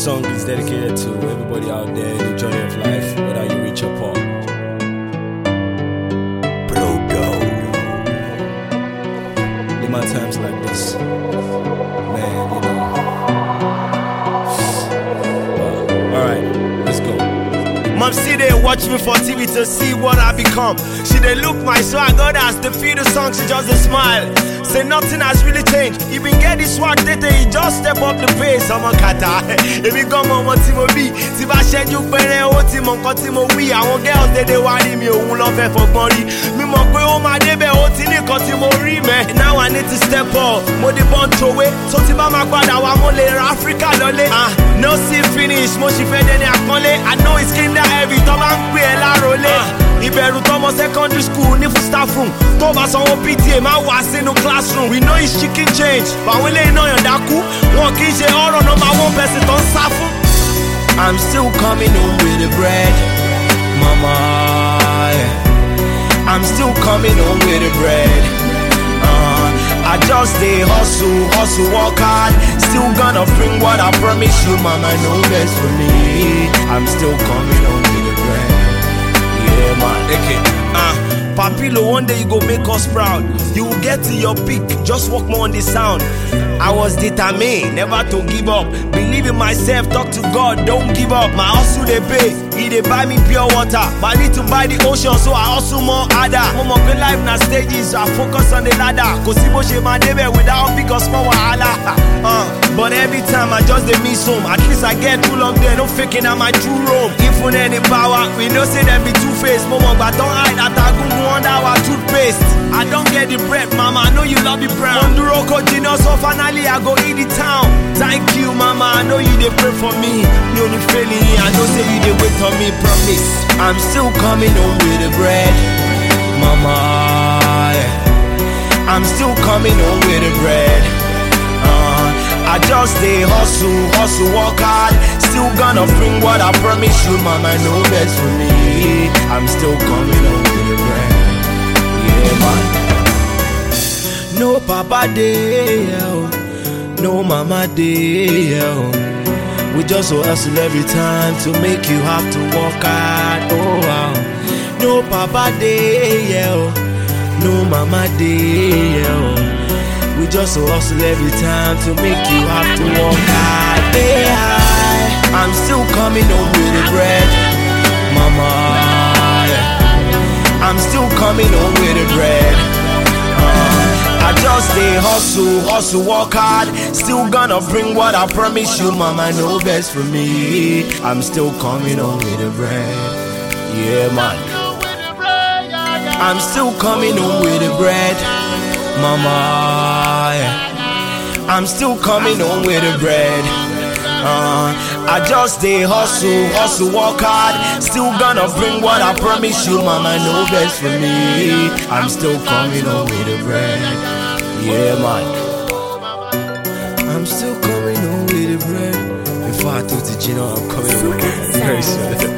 song is dedicated to everybody out there in the journey of life, whether you reach or poor. In my times like this, man, you know. Alright, let's go. Mom see they watch me for TV to see what I become. She they look my swag, God has to feel the song, she just a smile. Say nothing has really changed. Even get this swag data, he just step up the pace. I'm a kata. If you come on what Timo B, if I shed you better, what Timo Cotimo we. I won't girls that they worry me, who love her for money. Me mo go home my day, what in it Cotimo man. Now I need to step up. Mo the bond to way. So Tiba Makwada, I'm only Africa, lole. No see finish, mo she fed any akole. I know it's kinda heavy, Tom and Quella Role. Iberu Thomas secondary school, Nifu staff room. Thomas on PTA, my was in no classroom. We know it's chicken change, but we lay no on Daku. One kiss all on my one person don't suffer. I'm still coming home with the bread, mama. Yeah. I'm still coming home with the bread. I just stay hustle, work hard. Still gonna bring what I promise you, mama. No best for me. I'm still coming home with the bread. Yeah, man. Okay. Papilo, one day you go make us proud. You will get to your peak, just work more on the sound. I was determined, never to give up. Believe in myself, talk to God, don't give up. My hustle they pay, they buy me pure water. But I need to buy the ocean, so I hustle more harder. More good life na stages, so I focus on the ladder. Cause Ibo she my debe without big or small wahala. But every time I just dey miss home. At least I get too long there, no faking on my true roam. If we any power, we know say them be two-faced. Momo, but don't hide that I go under our toothpaste. I don't get the bread, mama, I know you love the brown. Monduroko Gino, so finally I go eat the town. Thank you, mama, I know you dey pray for me. You only failing, I know say you dey wait for me, promise. I'm still coming home with the bread, mama. Yeah. I'm still coming home with the bread. I just stay hustle, work hard. Still gonna bring what I promise you, mama. No best for me. I'm still coming home with the bread. Yeah, man. No papa day, no mama day. We just so hustle every time to make you have to work hard. Oh wow. No papa day, no mama day. We just so hustle every time to make you have to work hard. Yeah, I'm still coming home with the bread, mama. Yeah. I'm still coming home with the bread. I just stay hustle, work hard. Still gonna bring what I promise you, mama. No best for me. I'm still coming home with the bread. Yeah, man. I'm still coming home with the bread, mama. Yeah. I'm still coming home with the bread. I just stay hustle, work hard. Still gonna bring what I promise you, mama. No best for me. I'm still coming home with the bread. Yeah, man. I'm still coming home with the bread. Before I talk to Gino, I'm coming home very soon.